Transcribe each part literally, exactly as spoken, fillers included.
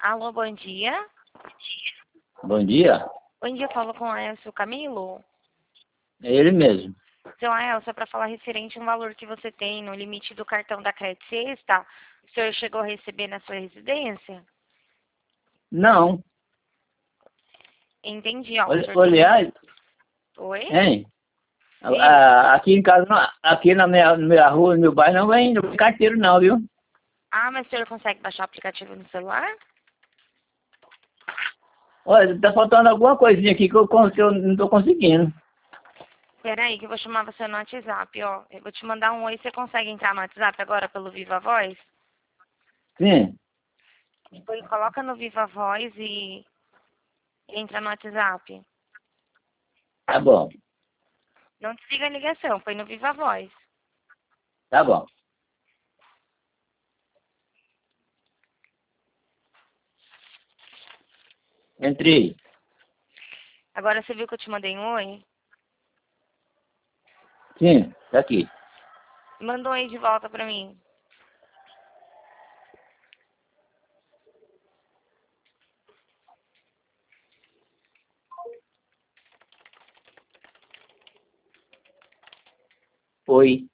Alô, bom dia. Bom dia. Bom dia, eu falo com o Aelcio Camilo. É ele mesmo. Seu Aelcio, é para falar referente ao valor que você tem no limite do cartão da Crédito Sexta. O senhor chegou a receber na sua residência? Não. Entendi, ó. O Olha- senhor tem... Aliás, Oi? hein? A- Sim. a- Aqui em casa, não- aqui na minha, na minha rua, no meu bairro, não vem, não vem carteiro não, viu? Ah, mas o senhor consegue baixar o aplicativo no celular? Olha, tá faltando alguma coisinha aqui que eu, con- que eu não tô conseguindo. Peraí, que eu vou chamar você no WhatsApp, ó. Eu vou te mandar um oi. Você consegue entrar no WhatsApp agora pelo Viva Voz? Sim, Põe- Coloca no Viva Voz e entra no WhatsApp. tá bom, Não desliga a ligação, põe no Viva Voz. tá bom. Entrei. Agora você viu que eu te mandei um oi? Sim, tá aqui. Manda um oi de volta pra mim. Oi.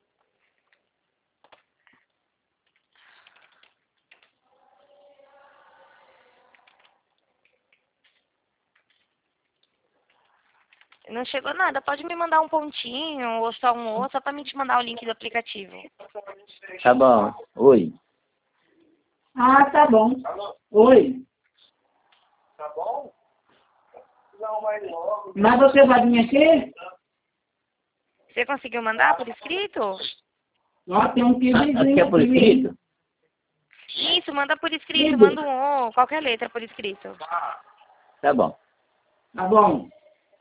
Não chegou nada, pode me mandar um pontinho ou só um ou, só pra mim te mandar o link do aplicativo. Tá bom. Oi. Ah, tá bom. Oi. Mas você vai vir aqui? Você conseguiu mandar por escrito? Ó, tem um Ah, pedidozinho aqui é por escrito? Isso, manda por escrito, Sim. manda um ou, qualquer letra por escrito. Tá bom. Tá bom.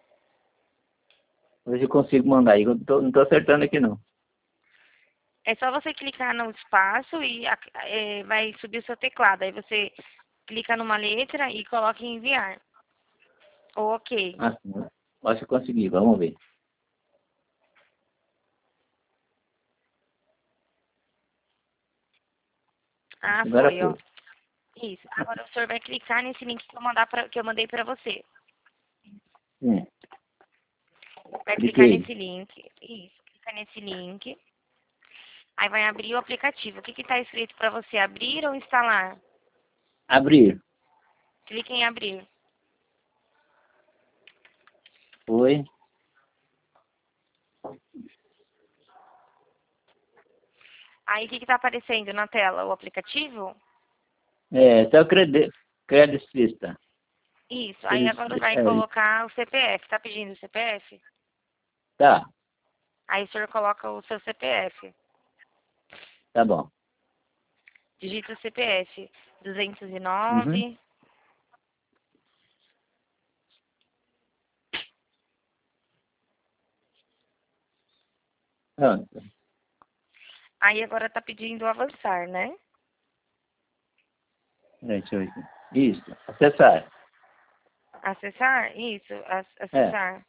Hoje eu consigo mandar aí, eu tô- não tô acertando aqui não. É só você clicar no espaço e a- é, vai subir o seu teclado. Aí você clica numa letra e coloca em enviar. Ou ok. Ah, sim. Acho que eu consegui, vamos ver. Ah, Agora foi, ó. foi. Isso. Agora o senhor vai clicar nesse link que eu, mandar pra, que eu mandei pra você. Sim. Vai clicar Cliquei. nesse link. Isso. Clica nesse link. Aí vai abrir o aplicativo. O que está escrito para você? Abrir ou instalar? Abrir. Clique em abrir. Oi. Aí o que está aparecendo na tela? O aplicativo? É, até o crédito, crédito vista. Isso. Aí agora vai É, colocar o C P F. Está pedindo o C P F? tá, Aí o senhor coloca o seu C P F. tá bom. Digita o C P F. duzentos e Uhum. nove. Pronto. Aí agora está pedindo avançar, né? Deixa eu ver aqui. Isso, acessar. Acessar? Isso. ac- É, Acessar.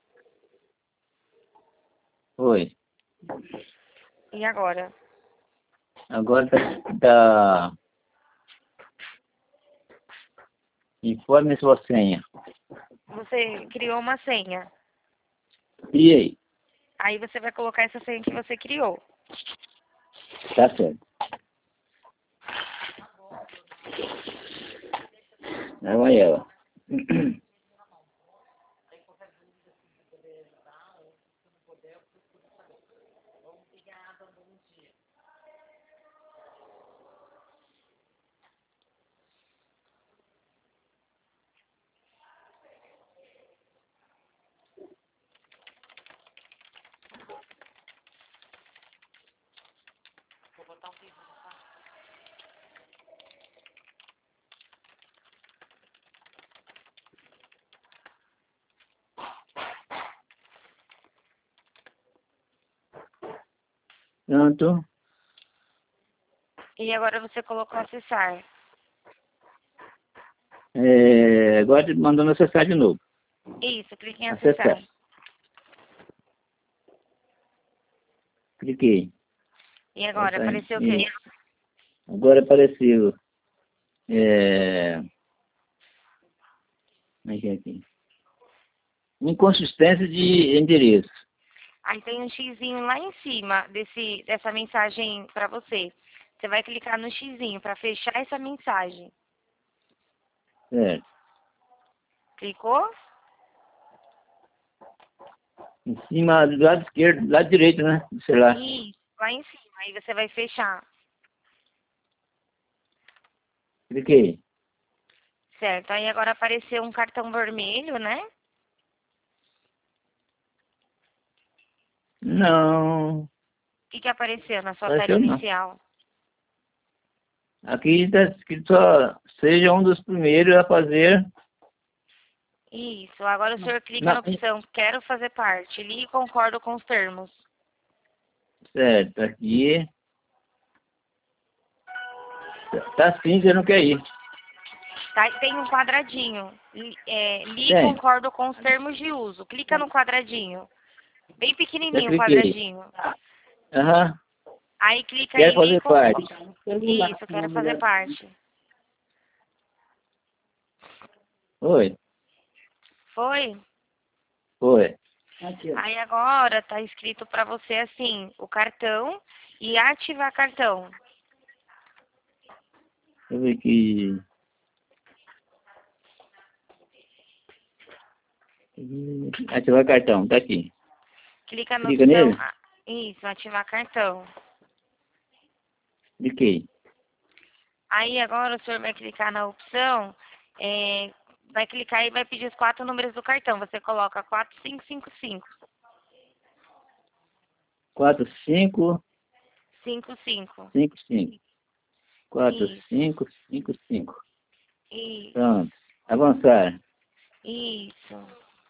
foi. E agora? Agora tá, tá... Informe sua senha. Você criou uma senha. Criei. Aí você vai colocar essa senha que você criou. Tá certo. Aí vai ela. Pronto. E agora você colocou acessar. É, agora mandando acessar de novo. Isso, clique em acessar. Acessar. Cliquei. E agora, Essa- apareceu o quê? isso. Agora apareceu. É... Como é que é aqui? Inconsistência de endereço. Aí tem um xizinho lá em cima desse, dessa mensagem para você. Você vai clicar no xizinho para fechar essa mensagem. Certo. Clicou? Em cima do lado esquerdo, do lado direito, né? Do celular. Isso, lá em cima. Aí você vai fechar. Cliquei. Certo. Aí agora apareceu um cartão vermelho, né? Não. O que, que apareceu na sua tela Apareceu não. inicial? Aqui está escrito só, seja um dos primeiros a fazer. Isso. Agora o senhor clica Não. na opção quero fazer parte. Li e concordo com os termos. Certo, aqui. Tá sim, você não quer ir. Tá, tem um quadradinho. Li, é, li e Tem. concordo com os termos de uso. Clica no quadradinho. Bem Já pequenininho o cliquei. quadradinho. Aham. Aí clica Quer em li e fazer concordo. parte. Isso, quero fazer parte. Oi. Foi? Oi. Aí agora tá escrito para você assim, o cartão e ativar cartão. Deixa eu ver aqui. Ativar cartão, tá aqui. Clica na Clica opção, nele? ah, isso, ativar cartão. Cliquei. Aí agora o senhor vai clicar na opção, é, vai clicar e vai pedir os quatro números do cartão. Você coloca quatro cinco cinco cinco. Quatro, cinco, cinco cinco. cinco, cinco. Quatro, Isso, cinco, cinco, cinco. isso, Pronto. Avançar. isso.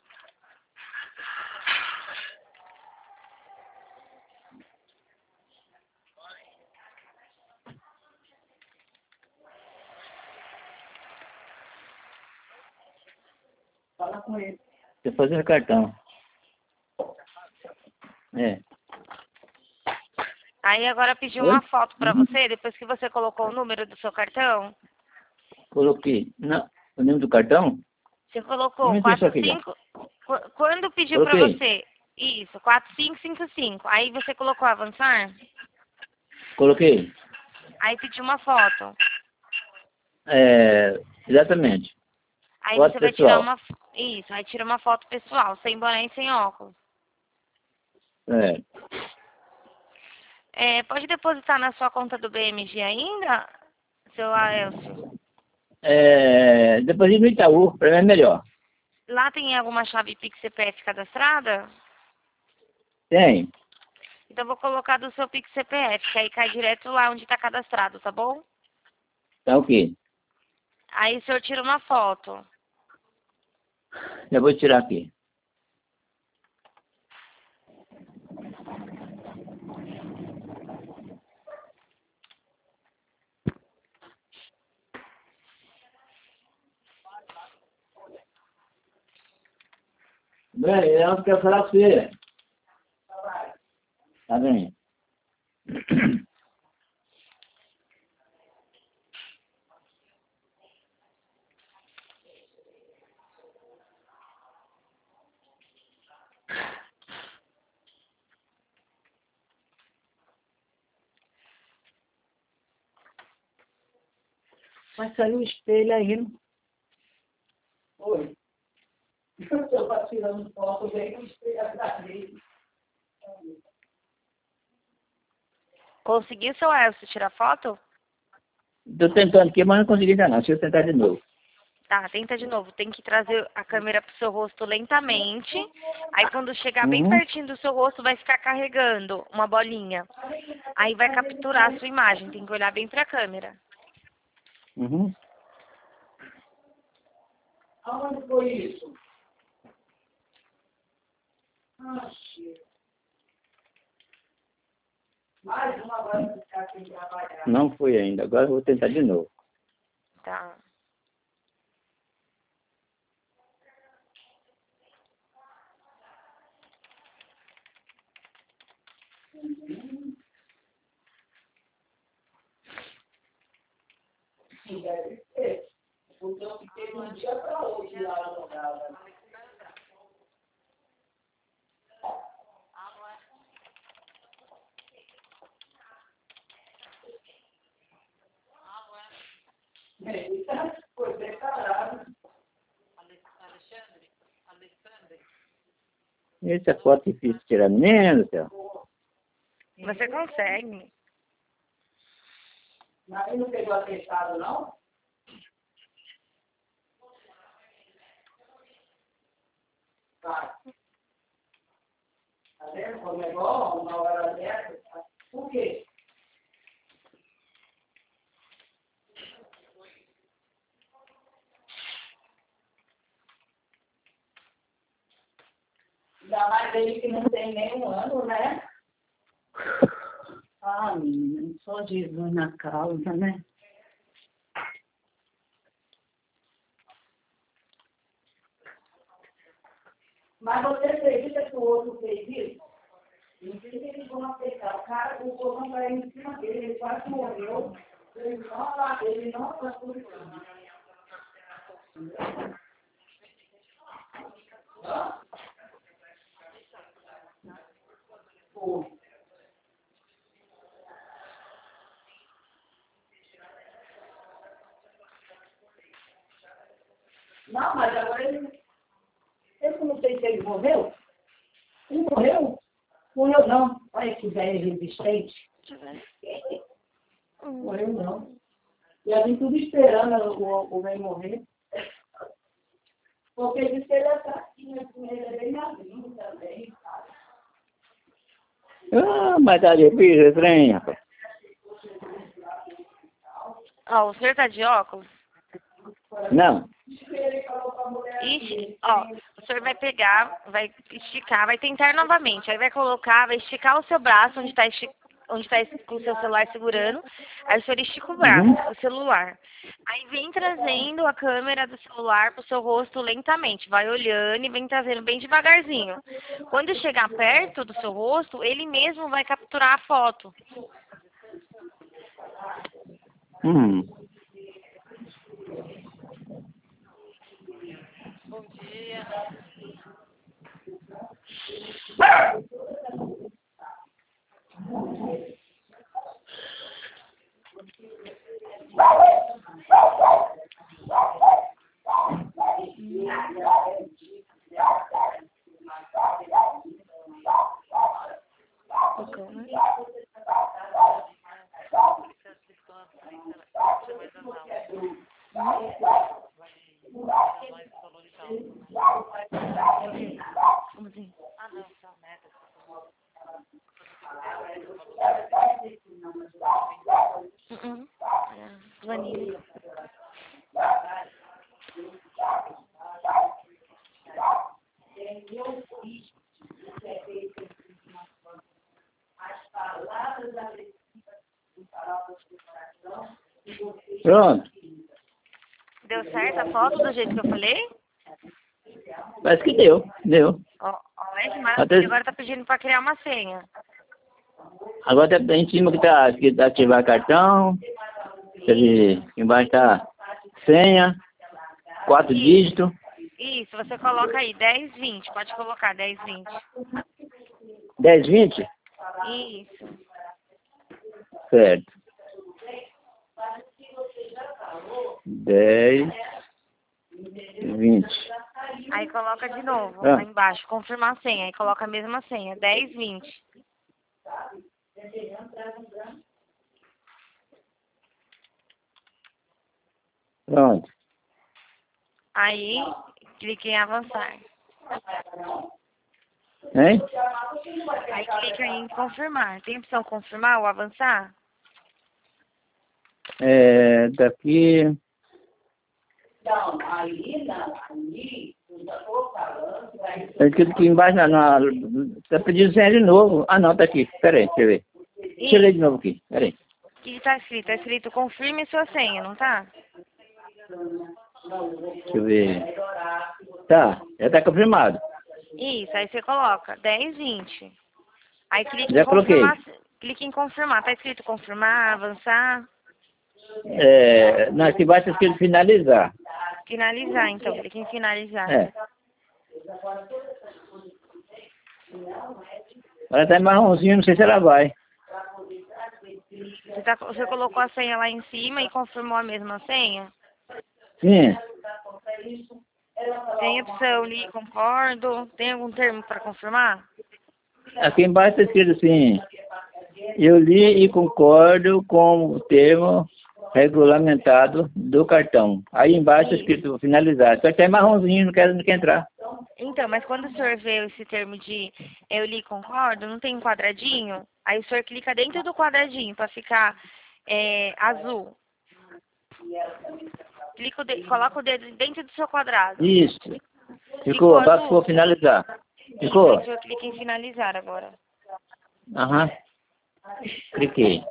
Fala com ele. Você fazer cartão. É. Aí agora pediu Oi? uma foto para Uhum. você, depois que você colocou o número do seu cartão. Coloquei. Não. O número do cartão? Você Não colocou me deixa quatro aqui. cinco. Qu- Quando pediu para Coloquei. você? Isso, quatro cinco cinco cinco. Aí você colocou avançar? Coloquei. Aí pediu uma foto. É, exatamente. Aí Foto você vai tirar pessoal. uma. Isso, aí tira uma foto pessoal, sem boné e sem óculos. É. É, pode depositar na sua conta do B M G ainda, seu Aelcio? É, depois no Itaú, para mim é melhor. Lá tem alguma chave Pix C P F cadastrada? Tem. Então eu vou colocar do seu Pix C P F, que aí cai direto lá onde está cadastrado, tá bom? Tá ok. Aí o senhor tira uma foto. Já vou tirar aqui. Bem, eu quero falar com você. Tá bem. Vai sair o espelho aí. Não? Oi. Eu tô tirando foto, vem com o espelho atrás dele. Conseguiu, seu Aelcio, tirar foto? Tô tentando aqui, mas não consegui ainda não. Deixa eu tentar de novo. Tá, tenta de novo. Tem que trazer a câmera pro seu rosto lentamente. Aí quando chegar bem Uhum. pertinho do seu rosto, vai ficar carregando uma bolinha. Aí vai capturar a sua imagem. Tem que olhar bem pra câmera. Uhum. Aonde foi isso? Ah, shit. Mais uma hora que ficar sem trabalhar. Não foi ainda. Agora eu vou tentar de novo. Tá. Deve ser. Porque eu fiquei de um dia para outro lá no lugar. Foi preparado. Essa foto é difícil de tirar, menino do céu. Você consegue. Mas não pegou atestado, não? Tá. Tá vendo como é bom? Uma hora dessa. Por quê? Ainda mais ele que não tem nem um ano, né? Ah, menina, só Jesus na causa, né? Mas você acredita que o outro fez isso? Não sei se eles vão aceitar. O cara, o povo vai em cima dele, ele quase morreu. Ele não, ele não passou isso. Pô. Não, mas agora ele... Eu não sei se ele morreu. Ele morreu? Morreu não. Olha que velho resistente. Morreu não. E a gente tudo esperando o, o velho morrer. Porque ele disse que ele é fraquinho, ele é bem magrinho também, sabe? Ah, mas tá difícil esse trem, rapaz. Ó, o senhor tá de óculos? Não. Ixi, ó, o senhor vai pegar, vai esticar, vai tentar novamente. Aí vai colocar, vai esticar o seu braço, onde está onde tá com o seu celular segurando. Aí o senhor estica o braço, Uhum. o celular. Aí vem trazendo a câmera do celular pro seu rosto lentamente. Vai olhando e vem trazendo bem devagarzinho. Quando chegar perto do seu rosto, ele mesmo vai capturar a foto. Hum. Bom dia. Como assim? Ah, não, só meta. Uh-uh. É, planilha. Pronto. Deu certo a foto do jeito que eu falei? Parece que deu. Deu. Ó, ó, é que maravilha. Agora tá pedindo pra criar uma senha. Agora tá em cima que tá escrito ativar cartão. Ali, embaixo tá senha. Quatro Isso. dígitos. Isso, você coloca aí dez, vinte. Pode colocar dez, vinte. dez, vinte? Isso. Certo. dez, vinte. Aí coloca de novo, Ah. lá embaixo, confirmar a senha. Aí coloca a mesma senha, dez, vinte. Pronto. Aí, clique em avançar. Hein? Aí clica em confirmar. Tem opção confirmar ou avançar? É, daqui... Não, aí, não, aí, eu já estou falando, vai Tá escrito aqui embaixo, na, na, tá pedindo senha de novo. Ah, não, tá aqui. Pera aí, deixa eu ver. Deixa eu ler de novo aqui. Pera aí. O que tá escrito? Tá escrito confirme sua senha, não tá? Deixa eu ver. Tá, já tá confirmado. Isso, aí você coloca dez, vinte. Aí clique Já em confirmar. coloquei. Clique em confirmar. Tá escrito confirmar, avançar? É, não, aqui embaixo está escrito finalizar. Finalizar, então. Clique em finalizar. É. Ela tá em marronzinho, não sei se ela vai. Você, tá, você colocou a senha lá em cima e confirmou a mesma senha? Sim. Tem opção ali, concordo. Tem algum termo para confirmar? Aqui embaixo está escrito assim, eu li e concordo com o termo regulamentado do cartão. Aí embaixo está escrito finalizar. Só que é marronzinho, não quer, não quer entrar. Então, mas quando o senhor vê esse termo de eu li e concordo, não tem um quadradinho? Aí o senhor clica dentro do quadradinho para ficar é, azul. Clica o dedo, coloca o dedo dentro do seu quadrado. Isso. Ficou, Ficou, agora azul? ficou finalizar. Isso, Ficou? aí o senhor clica em finalizar agora. Aham. Cliquei.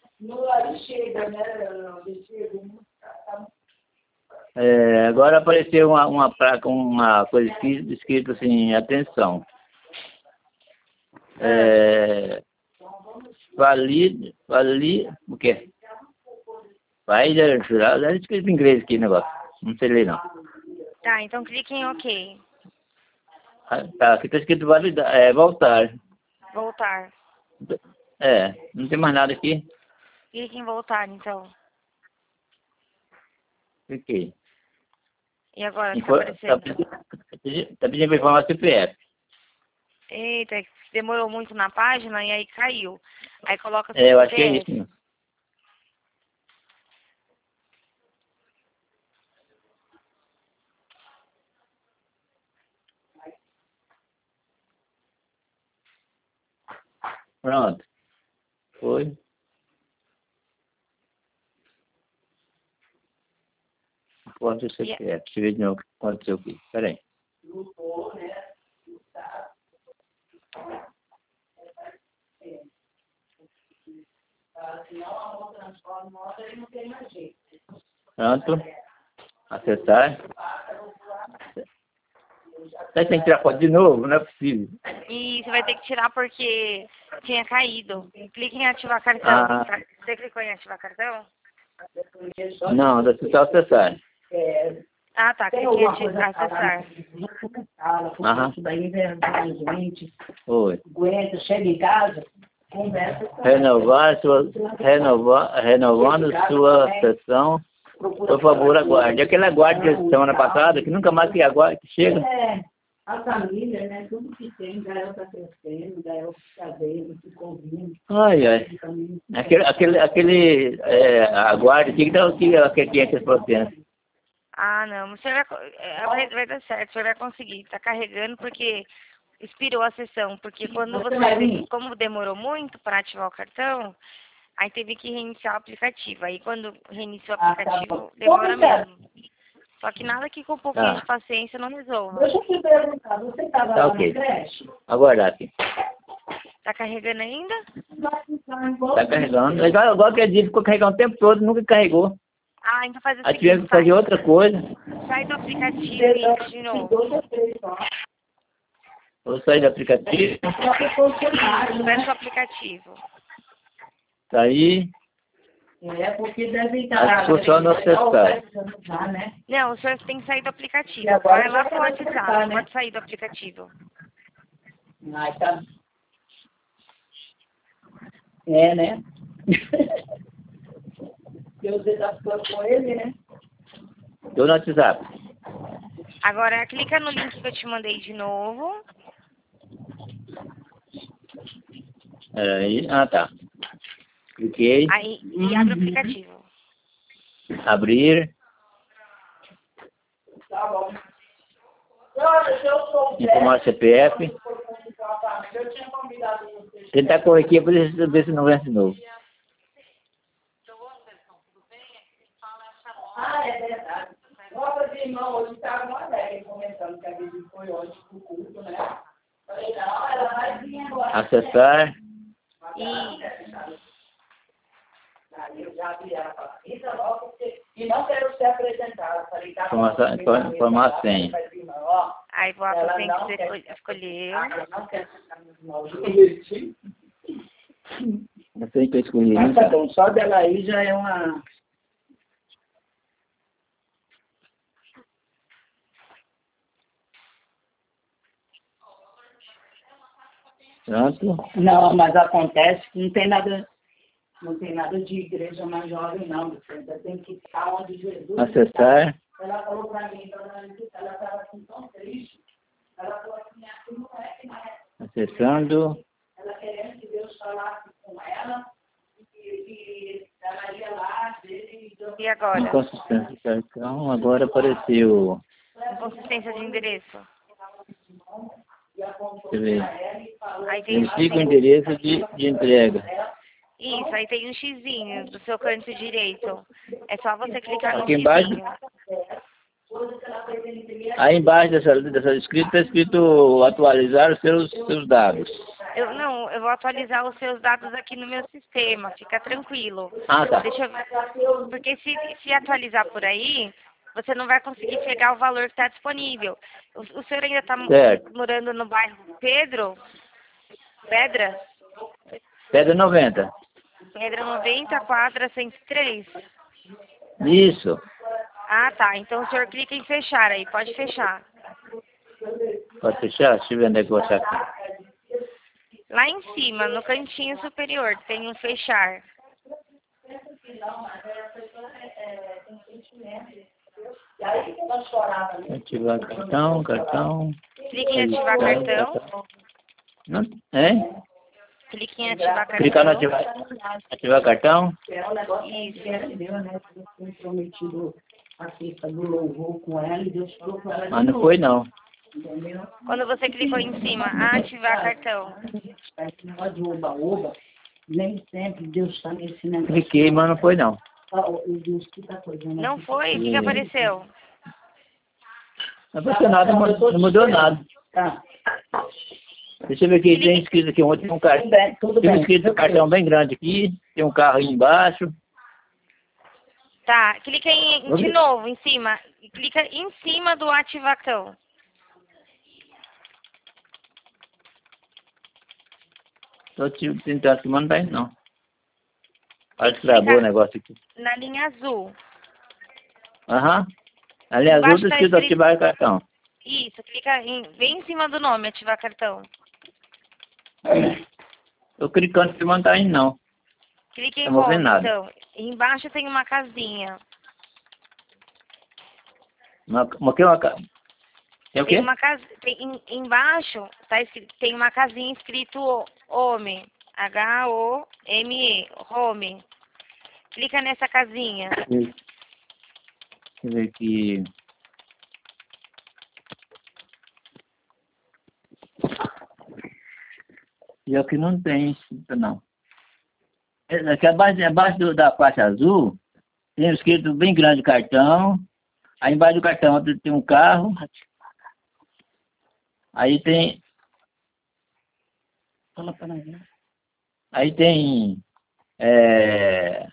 É, agora apareceu uma, uma placa, uma coisa escrito, escrito assim, atenção. É, valide, valide, o quê? Vai jurar, é escrito em inglês aqui o negócio. Não sei ler não. Tá, então clique em OK. Ah, tá, aqui está escrito validar, é, voltar. Voltar. É, não tem mais nada aqui. Clique em voltar, então. Cliquei. E agora, o que tá Info- Tá aparecendo? pedindo, tá pedindo para informar C P F. Eita, demorou muito na página e aí caiu. Aí coloca É, eu acho C que é P isso. F. Né? Pronto. Foi. Pode ser C P F. Deixa eu ver de novo o que aconteceu aqui. Espera aí. Pronto. Acessar. Você tem que tirar foto de novo? Não é possível. E você vai ter que tirar porque tinha caído. Clique em ativar cartão. Ah. Você clicou em ativar cartão? Não, dá só acessar. Ah, tá. Clique em ativar, acessar. Aham. Isso daí vem a gente, Oi. aguenta, chega em casa, conversa com Renovar sua, renovar, renovando sua sessão. Por favor, aguarde. Aquele aguarde de semana passada, que nunca mais que aguarde, que chega. É, a família, né? Tudo que tem, Gael está crescendo, Gael está vendo, se convindo. Ai, ai. Aquele, aquele, aquele é, aguarde, que então que aquele tinha que processo. Ah, não. Você vai, é, vai, vai dar certo. Você vai conseguir. Tá carregando porque expirou a sessão. Porque quando você, como demorou muito para ativar o cartão, aí teve que reiniciar o aplicativo. Aí quando reiniciou o aplicativo, demora mesmo. Só que nada que com um pouquinho Tá. de paciência não resolva. Deixa eu te perguntar, você estava Tá lá ok. na creche? Aguardar aqui. Tá carregando ainda? Tá carregando. Igual, igual aquele dia ficou carregando o tempo todo, nunca carregou. Ah, então faz o Aí tivemos seguinte, que fazer sai, outra coisa. sai do aplicativo e entra de novo. Vou sair do aplicativo. Fecha o aplicativo. Sair. É, porque deve A discussão não acessar. né? Não, o senhor tem que sair do aplicativo. E agora Vai lá já pro vai WhatsApp, acessar, né? pode sair do aplicativo. Ai, tá. É, né? Porque você tá ficando com ele, né? Tô no WhatsApp. Agora clica no link que eu te mandei de novo. Aí, ah tá. Cliquei. Aí, e abre o aplicativo. Abrir. Tá bom. Informar C P F. Tentar correr aqui para ver se não vence de novo. Ah, é verdade. Nossa, de irmão, hoje estava uma alegre comentando que a gente foi hoje pro culto, né? Falei, não, ela vai vir agora. Acessar. E Aí eu já vi ela falar, entra logo, porque... E não quero ser apresentada. Falei, tá bom. Informar, informar a senha. aí vou Ela a senha não que você quer. escolhe- escolheu. Ah, eu não quero ficar nos maus. A senha que eu escolhi. Mas tá bom, só dela aí já é uma... Pronto. Não, mas acontece que não tem nada, não tem nada de igreja mais jovem, não. Você ainda tem que estar onde Jesus Acessar. está. Ela falou para mim, ela estava assim tão triste. Ela falou assim, assim não é que não é. Acessando. Ela querendo que Deus falasse com ela, e, e ela ia lá, dele, e E agora? Inconsistência de cartão, agora apareceu. Inconsistência de endereço. Deixa eu ver. Aí tem, Verifica o tem, endereço de, de entrega. isso, aí tem um xizinho do seu canto direito. É só você clicar no Aqui embaixo. xizinho. Aí embaixo dessa, dessa escrita está escrito atualizar os seus, seus dados. Eu, não, eu vou atualizar os seus dados aqui no meu sistema, fica tranquilo. Ah, tá. Deixa eu ver. Porque se, se atualizar por aí, você não vai conseguir pegar o valor que está disponível. O, o senhor ainda está morando no bairro Pedro? Pedra? Pedra noventa. Pedra noventa, quadra cento e três. Isso. Ah, tá. Então o senhor clica em fechar aí, pode fechar. Pode fechar? Deixa eu ver onde é que eu vou achar aqui. Lá em cima, no cantinho superior, tem um fechar. Ativar cartão, cartão. Clique em ativar cartão. Não, é? Clique em ativar cartão. Clicar no ativar, ativar cartão. Isso. Mas não foi não. Quando você clicou em cima, ativar cartão. Nem sempre Deus está me ensinando. Cliquei, mas não foi não. Não foi? O que, que apareceu? Não apareceu nada, não mudou nada. Tá. Deixa eu ver aqui, tem escrito aqui, ontem tem um cartão. Tem um escrito um cartão bem grande aqui, tem um carro aí embaixo. Tá, clica em, de novo em cima. Clica em cima do ativatão. Tô te tentando aqui, mas não tá indo não. Olha que travou o negócio aqui. Na linha azul. Aham. Uhum. A linha azul tá escrito ativar o cartão. Isso, clica em, bem em cima do nome, ativar cartão. Tô clicando aqui, mas não tá indo não. Clique em Não vou ver home, nada. então. Embaixo tem uma casinha. Uma, uma, que uma, tem o quê? Tem uma casa, tem, em, embaixo tá escrito, tem uma casinha escrito home. H O M E. Home. Clica nessa casinha. Deixa eu ver aqui. E aqui não tem escrito não. Aqui abaixo, abaixo do, da faixa azul, tem escrito bem grande cartão. Aí embaixo do cartão tem um carro. Aí tem. Aí tem. É,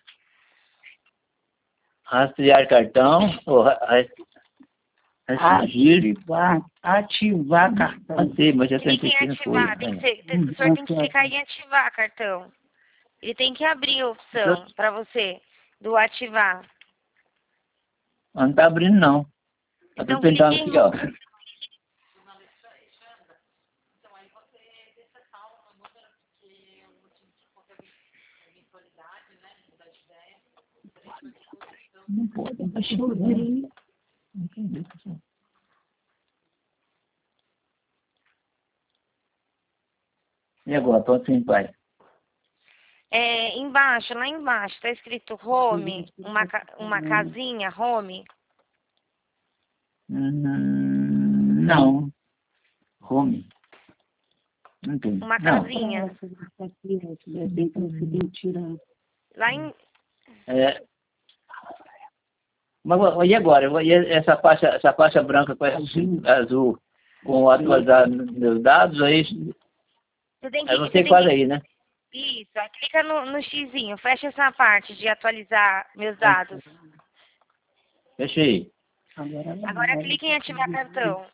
rastrear cartão. Ou, ativar, ativar cartão. Não sei, mas já tem que Clique em ativar. Tem que ser, tem, o senhor tem que clicar em ativar cartão. Ele tem que abrir a opção para você do ativar. Não tá abrindo não. Eu tô Então, tentando clique aqui, ó. Não pode, não tá chegando. E agora, tô assim, pai. É, embaixo, lá embaixo, tá escrito home, uma, ca- uma casinha, home. Hum, não. Home. Não tem. Uma Não. casinha. Lá em... É. Mas e agora? E essa faixa, essa faixa branca com azul, azul com atualizar meus dados, aí, Você tem que, aí você você tem faz que- aí, né? Isso, aí clica no, no xizinho, fecha essa parte de atualizar meus dados. Fechei. Agora clique em ativar cartão.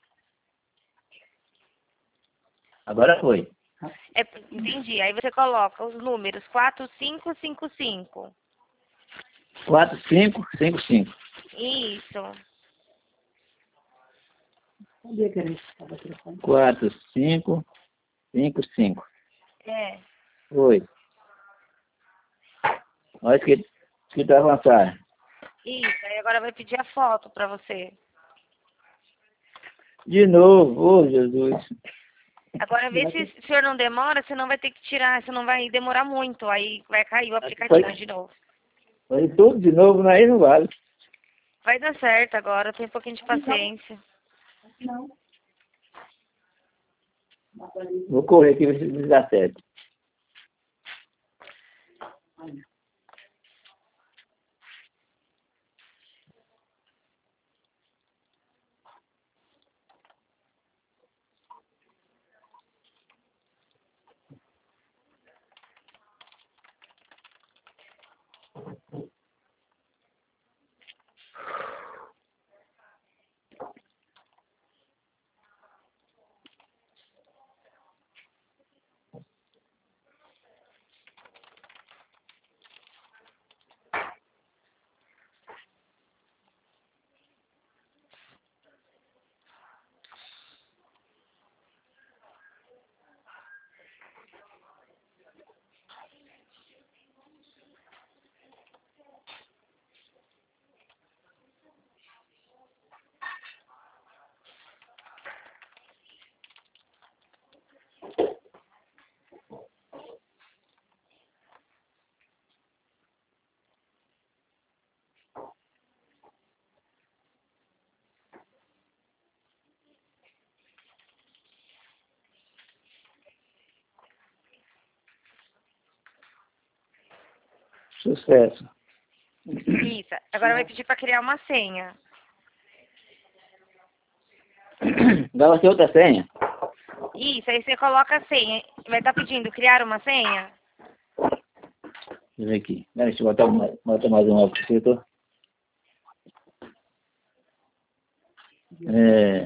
Agora foi. É, entendi. Aí você coloca os números quatro cinco cinco cinco. quatro, cinco, cinco, cinco. Isso. quatro, cinco, cinco cinco. É. Oi. Olha escrito, escrito avançar. Isso, aí agora vai pedir a foto pra você. De novo, ô Jesus. Agora vê se o senhor não demora, senão vai ter que tirar, senão vai demorar muito, aí vai cair o aplicativo Foi, de novo. foi tudo de novo, aí não vale. Vai dar certo agora, tem um pouquinho de paciência. Não. Vou correr aqui ver se dá certo. Sucesso. Isso, agora vai pedir pra criar uma senha. Dá você outra senha? Isso, aí você coloca a senha. Vai estar pedindo criar uma senha? Deixa eu ver aqui. Deixa eu botar, uma, botar mais um óculos aqui, eu tô... É...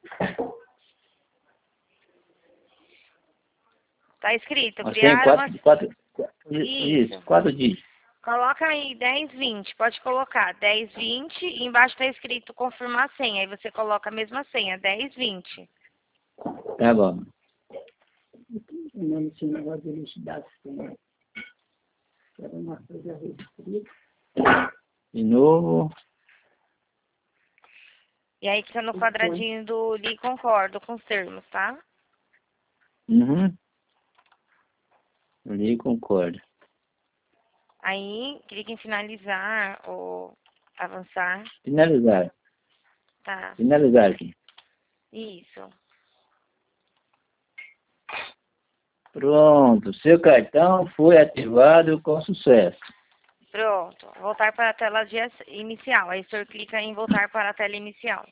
Tá escrito, Uma criar senha, uma... quatro, quatro, quatro, Isso. isso, quatro dígitos. Coloca aí dez, vinte, pode colocar dez, vinte e embaixo tá escrito confirmar a senha. Aí você coloca a mesma senha, dez, vinte. Tá bom. Não, esse negócio de elucidar a senha. Era uma coisa restrita. De novo. E aí fica no quadradinho do li concordo com os termos, tá? Uhum. Ali concordo. Aí clica em finalizar ou avançar. Finalizar. Tá, Finalizar aqui. isso. Pronto. Seu cartão foi ativado com sucesso. Pronto, voltar para a tela de inicial. Aí o senhor clica em voltar para a tela inicial.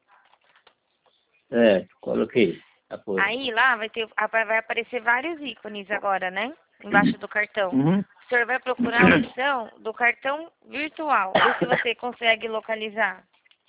Certo. Coloquei. Apoio. Aí lá vai, ter, vai aparecer vários ícones agora, né? Embaixo do cartão. Uhum. O senhor vai procurar a opção do cartão virtual. Vê se você consegue localizar.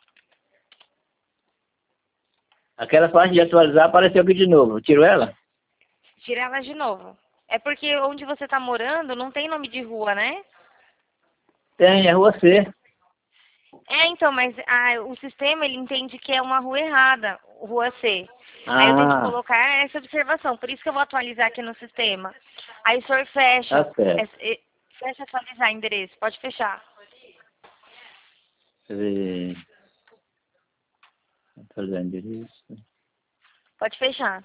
Aquela parte de atualizar apareceu aqui de novo. Tiro ela? Tira ela de novo. É porque onde você está morando não tem nome de rua, né? Tem, é rua C. É, então, mas ah, o sistema ele entende que é uma rua errada, rua C. Ah, Aí eu tenho que colocar essa observação, por isso que eu vou atualizar aqui no sistema. Aí o senhor fecha, tá certo. é, fecha atualizar endereço, pode fechar. Deixa eu ver. Atualizar endereço. Pode fechar.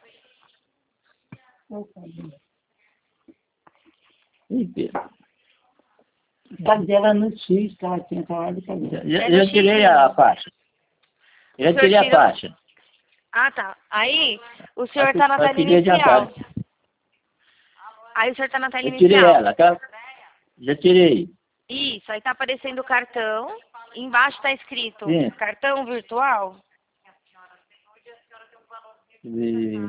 Ih, Pedro. Cadê ela no X, que ela tinha acabado de fazer? Já, já, É no já tirei X. a faixa. Já O senhor tirei a tirou- faixa. Ah, tá. Aí o senhor Acho- está na acho tela que ia inicial. adiantar. Aí o senhor está na tela Eu tirei inicial. ela, tá? Já tirei. Isso, aí tá aparecendo o cartão. Embaixo tá escrito Sim. cartão virtual. Deixa eu ver.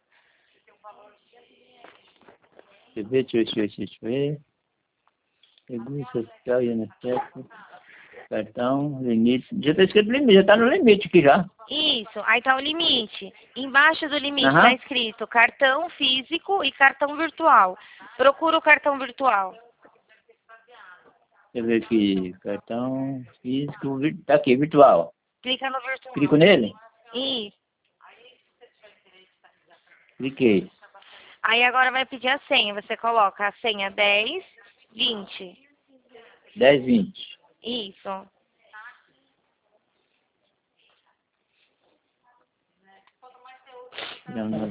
Deixa eu ver, deixa eu ver, deixa eu ver, deixa eu ver. Seguro social e I N S S. Cartão, limite. Já tá escrito limite, já tá no limite aqui já. Isso, aí tá o limite. Embaixo do limite Aham. tá escrito cartão físico e cartão virtual. Procura o cartão virtual. Deixa eu ver aqui. Cartão físico, vir- tá aqui, virtual. Clica no virtual. Clico nele? Isso. Cliquei. Aí agora vai pedir a senha. Você coloca a senha dez, vinte. dez, vinte. Isso. Não, não.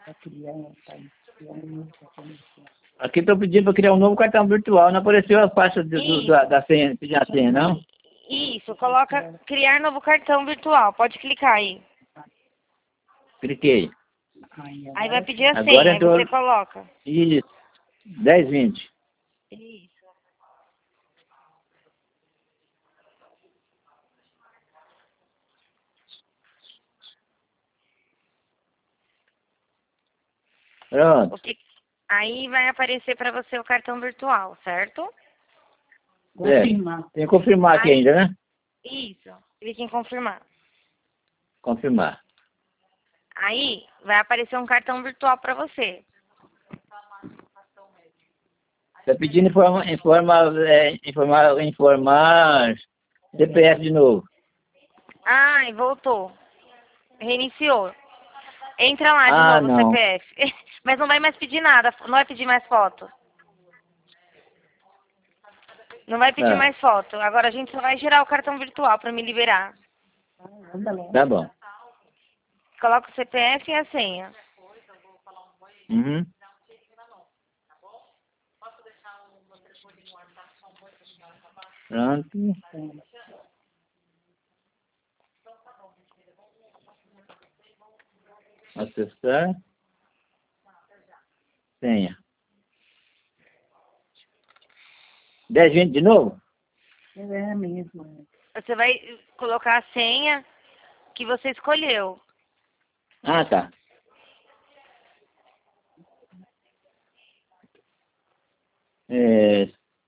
Aqui estou pedindo para criar um novo cartão virtual. Não apareceu a faixa do, do, da, da senha, pedir a senha, não? Isso, coloca criar novo cartão virtual. Pode clicar aí. Cliquei. Aí vai pedir a Agora senha, aí entrou... você coloca. Isso. dez, vinte. Isso. Pronto. O que... Aí vai aparecer para você o cartão virtual, certo? É. Tem que confirmar aqui Aí... ainda, né? Isso. Clique em confirmar. Confirmar. Aí vai aparecer um cartão virtual para você. Está pedindo informar, informar, é, informar, informar C P F de novo. Ai, voltou. Reiniciou. Entra lá de Ah, novo o não. C P F. Mas não vai mais pedir nada, não vai pedir mais foto. Não vai pedir Tá. mais foto. Agora a gente só vai girar o cartão virtual para me liberar. Tá bom. Coloca o C P F e a senha. Uhum. Pronto. Acessar. Senha. dez, vinte de novo? É mesmo. Você vai colocar a senha que você escolheu. Ah, tá. É...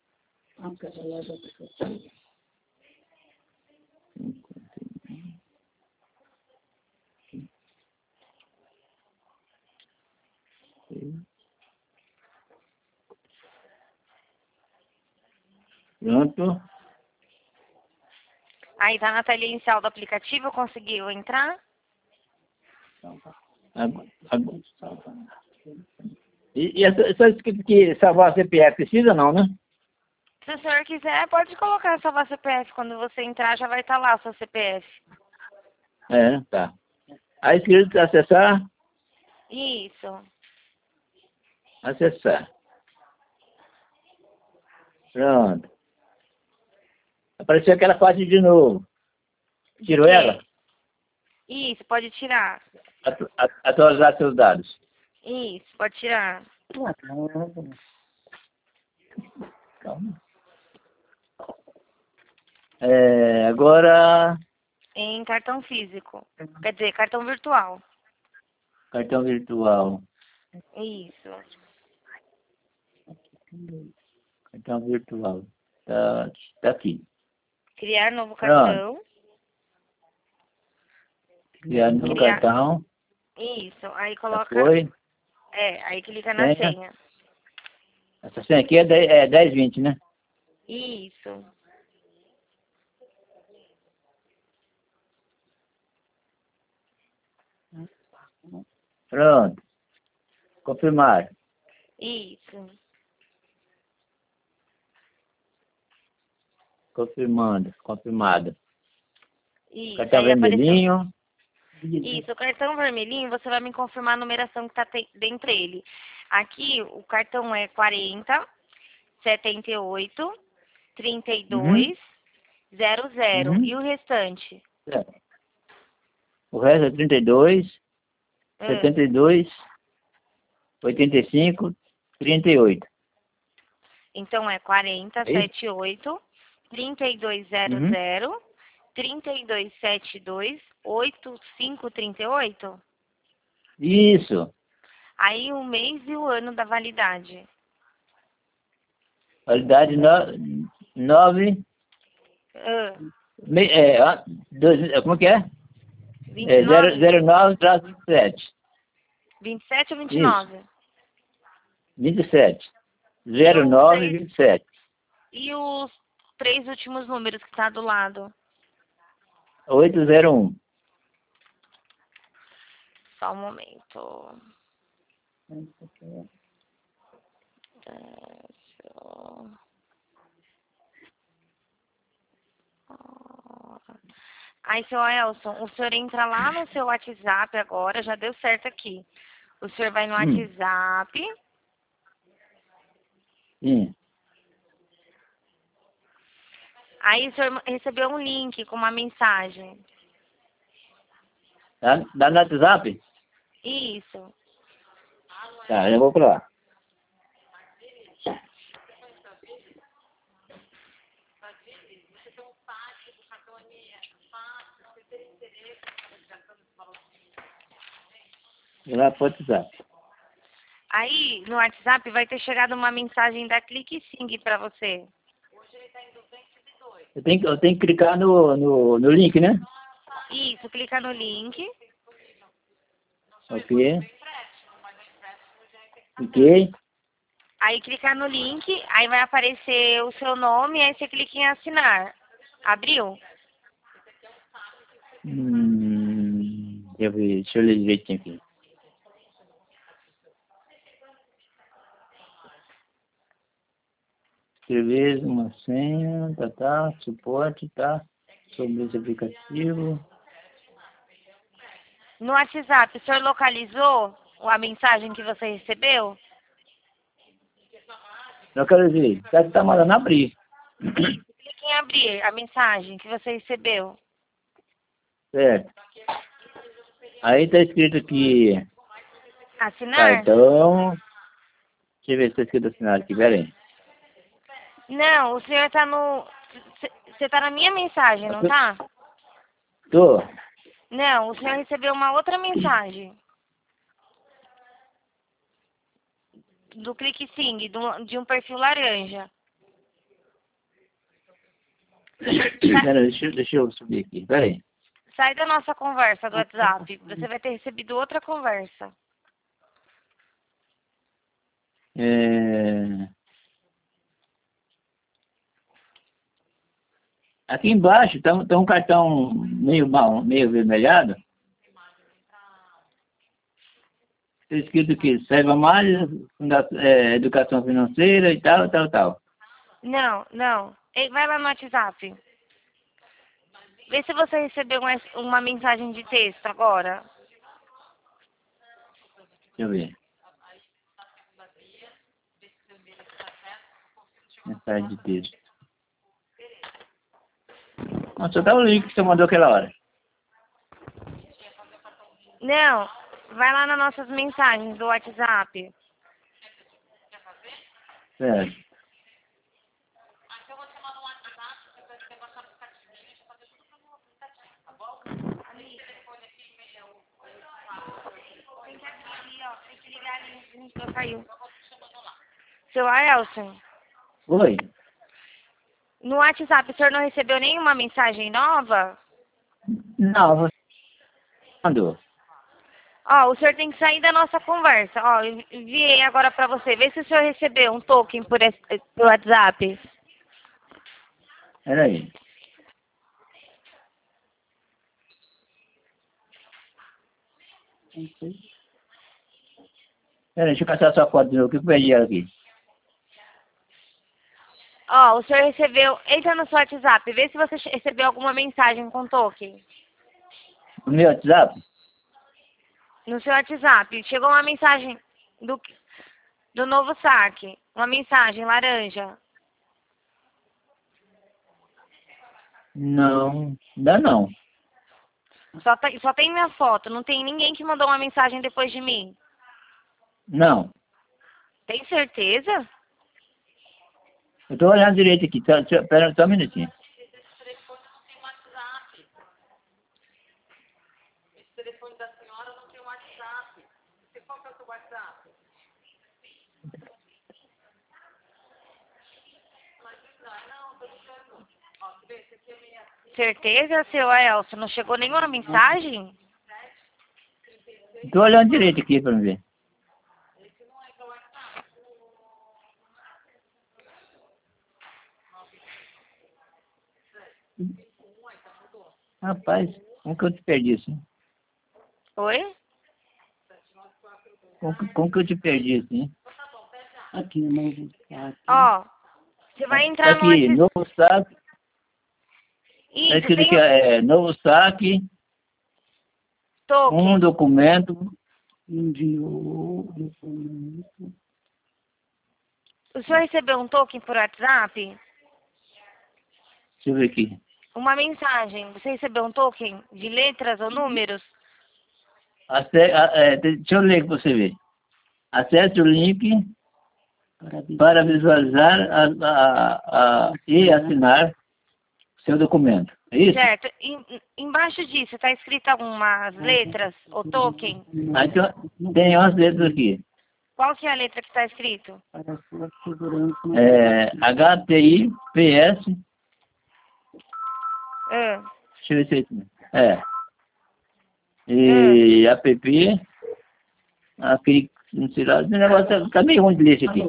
Pronto. Aí tá na tela inicial do aplicativo, conseguiu entrar? Agora, agora. E, e essa, só escrito que salvar C P F precisa não, né? Se o senhor quiser, pode colocar salvar C P F. Quando você entrar, já vai estar lá o seu C P F. É, tá. Aí escrito acessar, Isso. acessar. Pronto. Apareceu aquela parte de novo. Tirou ela? Isso, pode tirar. Atu, atualizar seus dados. Isso, pode tirar. Calma. É, agora, Em cartão físico. Quer dizer, cartão virtual. cartão virtual. Isso. Cartão virtual. Tá, tá aqui. Criar novo Pronto. cartão. Criar no Criar. cartão. Isso. Aí Já coloca. foi. É, aí clica na Senha. senha. Essa senha aqui é dez, é dez, vinte, né? Isso. Pronto. Confirmar. Isso. Confirmando. Confirmado. Isso. Cartão Aí apareceu. vermelhinho. Isso, o cartão vermelhinho, você vai me confirmar a numeração que está dentro dele. Aqui, o cartão é quarenta, setenta e oito, trinta e dois, zero zero. Uhum. E o restante? É. O resto é trinta e dois, Ah, setenta e dois, oitenta e cinco, trinta e oito. então é quarenta, É isso? setenta e oito, trinta e dois, zero Uhum. zero, trinta e dois, setenta e dois, oitenta e cinco, trinta e oito. Isso. Aí o mês e o ano da validade. Validade no, nove. Ah, Me, é, ah, dois, como que é? vinte É e nove? zero nove traço vinte e sete. vinte e sete ou vinte e Isso. nove? vinte e sete. E zero os nove três, vinte e sete. e os três últimos números que tá do lado? oito zero um. Só um momento. Aí, seu Elson, o senhor entra lá no seu WhatsApp agora, já deu certo aqui. O senhor vai no Hum. WhatsApp. Sim. Aí o senhor recebeu um link com uma mensagem. Dá, dá no WhatsApp? Isso. Tá, eu vou pra lá. Vou lá pro WhatsApp. Aí, no WhatsApp, vai ter chegado uma mensagem da Clique Sing pra você. Eu tenho, que- eu tenho que clicar no, no, no link, né? Isso, clica no link. Ok. Cliquei. Aí, clica no link, aí vai aparecer o seu nome, aí você clica em assinar. Abriu? Hum, deixa eu ver, deixa eu ler direitinho aqui. Escrever uma senha, tá, tá, suporte, tá, sobre esse aplicativo. No WhatsApp, o senhor localizou a mensagem que você recebeu? Localizei. Tá, tá mandando abrir. Clique em abrir a mensagem que você recebeu. Certo. Aí tá escrito aqui, Assinar? cartão. Deixa eu ver se tá escrito assinado aqui, pera aí. Não, o senhor tá no... Você tá na minha mensagem, não tá? Tô. Não, o senhor recebeu uma outra mensagem. Do Clique Sing, do- de um perfil laranja. Pera, deixa, eu- deixa eu subir aqui, pera aí. Sai da nossa conversa do WhatsApp. Você vai ter recebido outra conversa. É... Aqui embaixo tá, tá um cartão meio mal, meio vermelhado. Tá escrito aqui, saiba mais, funda- é, educação financeira e tal, tal, tal. Não, não. Ei, vai lá no WhatsApp. Vê se você recebeu uma, uma mensagem de texto agora. Deixa eu ver. Mensagem de texto. Não, só dá o link que você mandou aquela hora. Não, vai lá nas nossas mensagens do WhatsApp. Certo. Tem que abrir ali, ó. Tem que ligar ali. A gente não caiu. Seu Aelson, Oi? no WhatsApp o senhor não recebeu nenhuma mensagem nova? Não, você mandou. Ó, o senhor tem que sair da nossa conversa. Ó, eu enviei agora pra você. Vê se o senhor recebeu um token por, esse, por WhatsApp. Pera aí. Pera aí, deixa eu caçar sua foto de novo, que eu perdi ela aqui. Ó, o senhor recebeu... Entra no seu WhatsApp. Vê se você recebeu alguma mensagem com token. No meu WhatsApp? No seu WhatsApp. Chegou uma mensagem do, do novo saque. Uma mensagem laranja. Não, ainda não. Só, tá, só tem minha foto. Não tem ninguém que mandou uma mensagem depois de mim. Não. Tem certeza? Eu tô olhando direito aqui, tá, tá, pera só um minutinho. Certeza, seu Elson? Não chegou nenhuma mensagem? Tô olhando direito aqui pra me ver. Rapaz, como que eu te perdi isso? Oi? Como, que- como que eu te perdi, assim? Aqui, novo saque. Ó, você vai entrar no Aqui, WhatsApp. novo saque. Tá Isso, escrito tem aqui, o é, novo saque, um token. documento. Enviou documento. O senhor recebeu um token por WhatsApp? Deixa eu ver aqui. Uma mensagem. Você recebeu um token de letras ou números? Ace- a- é, deixa eu ler para você ver. Acesse o link Para ver. para visualizar a, a, a, e assinar seu documento. É isso? Certo. Em- embaixo disso, está escrito algumas letras ou token? Ah, então, tem umas letras aqui. Qual que é a letra que está escrito? Para a sua segurança. É, H T I P S. Ah, Deixa eu ver se é isso mesmo. É. E app. Aqui, não sei lá. Esse negócio tá meio ruim de ler isso aqui.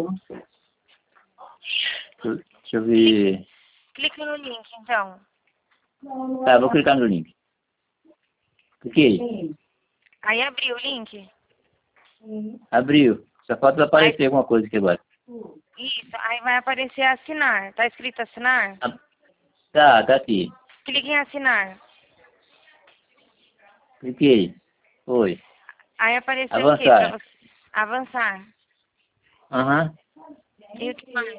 Deixa, deixa eu ver. clique no link, então. Tá, vou clicar no link. Cliquei. Sim. Aí abriu o link. Abriu. Só falta aparecer alguma coisa aqui agora. Isso, aí vai aparecer assinar. Tá escrito assinar? Ah, Tá, tá aqui. Clique em assinar. Cliquei. Foi. Aí apareceu o quê Avançar. pra você? Avançar. Aham. E o que mais?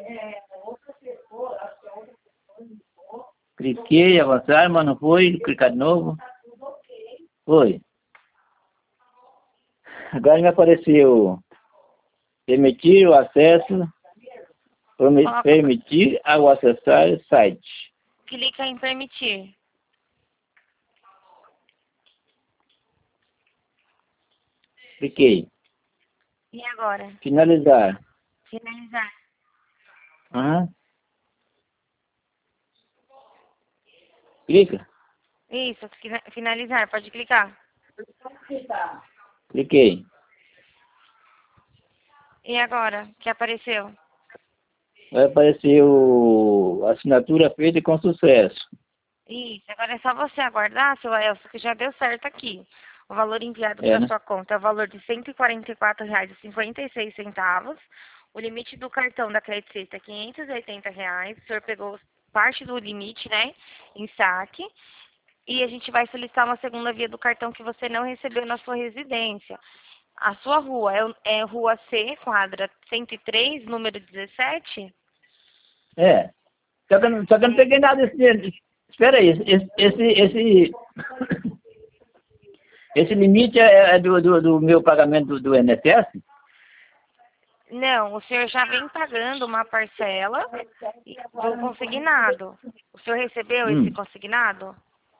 Cliquei, avançar, mas não foi. Clicar de novo. Foi. Agora me apareceu permitir o acesso, permi- Coloca- permitir ao acessar o site. Clica em permitir. Cliquei. E agora? Finalizar. Finalizar. Aham. Clica. Isso, fina- finalizar. Pode clicar. Cliquei. E agora? Que apareceu? Vai aparecer o assinatura feita com sucesso. Isso, agora é só você aguardar, seu Elcio, que já deu certo aqui. O valor enviado É, para né? sua conta é o valor de cento e quarenta e quatro reais e cinquenta e seis centavos. O limite do cartão da Credit Suisse é quinhentos e oitenta reais. O senhor pegou parte do limite, né, em saque. E a gente vai solicitar uma segunda via do cartão que você não recebeu na sua residência. A sua rua é, o- é Rua C, quadra cento e três, número dezessete? É. Só que, eu não- só que eu não peguei nada desse dinheiro. Espera aí, esse, esse, esse, esse limite é, é do, do, do meu pagamento do, do I N S S? Não, o senhor já vem pagando uma parcela do consignado. O senhor recebeu Hum. esse consignado?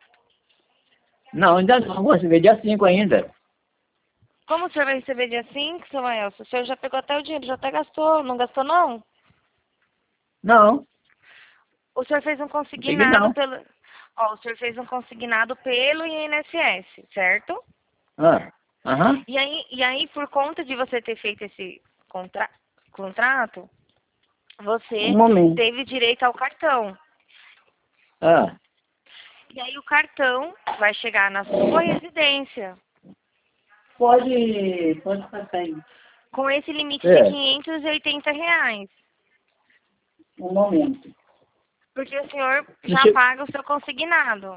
Não, ainda não. Vou receber dia cinco ainda. Como o senhor vai receber dia cinco, seu Elcio? O senhor já pegou até o dinheiro, já até gastou. Não gastou, não? Não, O senhor fez um peguei consignado não. pelo... Ó, o senhor fez um consignado pelo I N S S, certo? Ah, aham. E aí, e aí, por conta de você ter feito esse contra... contrato, você Um momento. teve direito ao cartão. Ah, E aí o cartão vai chegar na sua residência. Pode, pode passar aí. Com esse limite É. de quinhentos e oitenta reais. Um momento. Porque o senhor já Deixa eu- paga o seu consignado.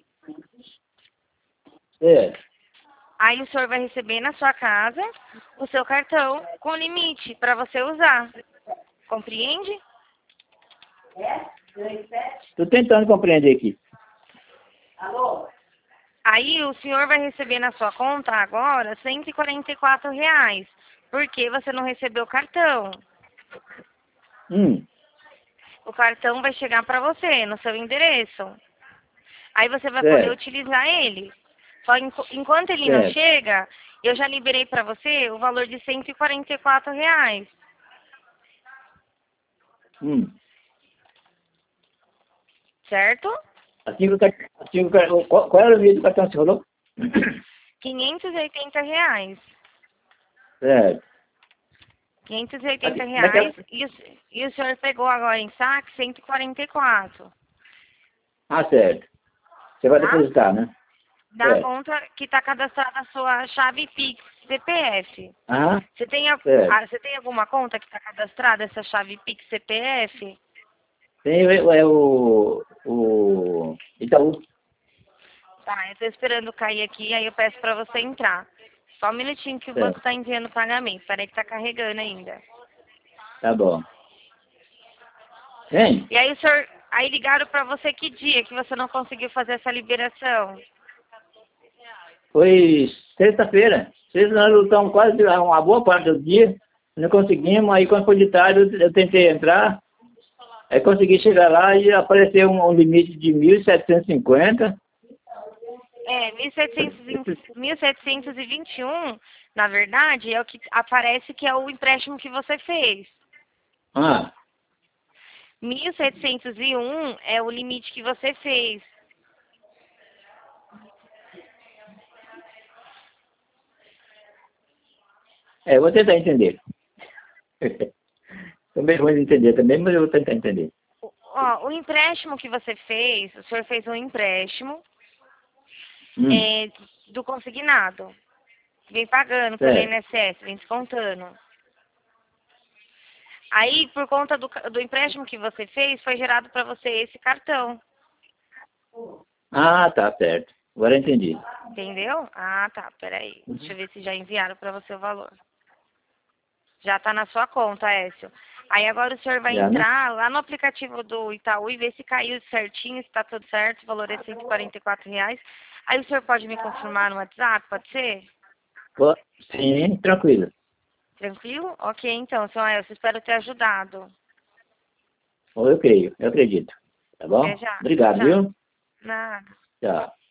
é. Aí o senhor vai receber na sua casa o seu cartão com limite para você usar. Compreende? Tô tentando compreender aqui. Alô? Aí o senhor vai receber na sua conta agora cento e quarenta e quatro reais. Porque você não recebeu o cartão. Hum, O cartão vai chegar para você no seu endereço. Aí você vai Certo. poder utilizar ele. Só enqu- enquanto ele não Certo. chega, eu já liberei para você o valor de cento e quarenta e quatro reais. hum. Certo? Assim que o car- assim que o car- qual, qual era o vídeo do cartão que você falou? quinhentos e oitenta reais. Certo. quinhentos e oitenta Assim, reais naquela- e o, e o senhor pegou agora em saque cento e quarenta e quatro. Ah, certo. Você vai Tá? depositar, né? da É. conta que está cadastrada a sua chave Pix C P F. Ah, Você tem, a- certo. ah, você tem alguma conta que está cadastrada essa chave Pix C P F? Tem é o, o Itaú. Tá, eu tô esperando cair aqui, aí eu peço pra você entrar. Só um minutinho que o banco Certo. tá enviando o pagamento. Peraí que tá carregando ainda. Tá bom. Hein? E aí o senhor, aí ligaram pra você que dia que você não conseguiu fazer essa liberação? Foi sexta-feira. Sexta nós lutamos quase uma boa parte do dia. Não conseguimos. Aí quando foi de tarde eu, eu tentei entrar. Aí consegui chegar lá e apareceu um, um limite de mil setecentos e cinquenta. É, mil setecentos e vinte mil setecentos e vinte e um, na verdade, é o que aparece que é o empréstimo que você fez. Ah, mil setecentos e um é o limite que você fez. é, eu vou tentar entender. Também vou entender também, mas eu vou tentar entender. O- Ó, o empréstimo que você fez, o senhor fez um empréstimo Hum, é, do consignado. Vem pagando pelo certo. I N S S, vem descontando. Aí, por conta do, ca- do empréstimo que você fez, foi gerado para você esse cartão. Ah, tá certo. Agora eu entendi. Entendeu? Ah, tá. Peraí. Deixa eu ver se já enviaram para você o valor. Já tá na sua conta, Écio. Aí agora o senhor vai Já, né? entrar lá no aplicativo do Itaú e ver se caiu certinho, se tá tudo certo. O valor é cento e quarenta e quatro reais. Aí o senhor pode me confirmar no WhatsApp, pode ser? Pô, sim, tranquilo. Tranquilo? Ok, então, senhor Écio, espero ter ajudado. Eu creio, eu acredito. Tá bom? Até já. Obrigado, Tchau. viu? Nada. Tchau.